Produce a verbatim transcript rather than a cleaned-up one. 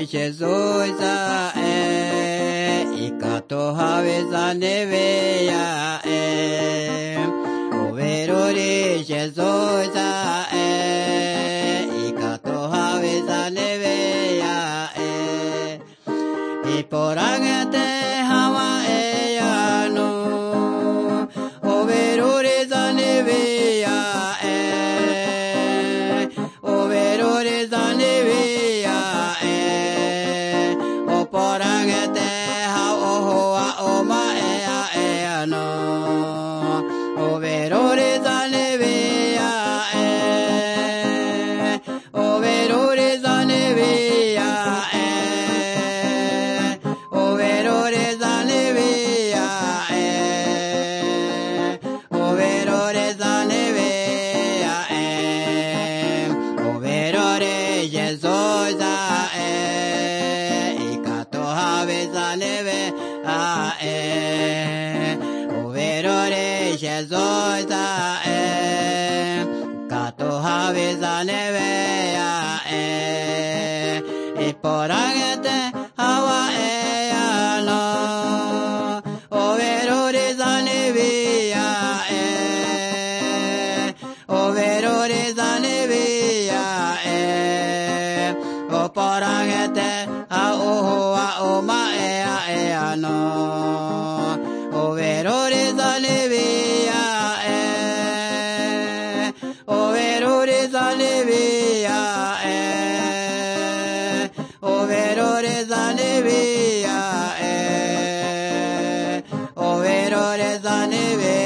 Jesus e ikato haveza neveya e overore Jesus e ikato haveza neveya e iporangete hawa e yano overore zaneveya e overore zaneveya e oporangete ha ohoa oma e a e ano overore zaneveya e overore zaneveya e overore zaneveya e overore zaneveya e overore Jesus e ikato haveza neve a e overore Jesus e ikato haveza neve a e iporangete hawa e ano overore zaneveya e overore zaneveya e oporangete ha ohoa oma e a e ano overore zaneveya e overore zaneveya e overore zaneveya e overore zaneveya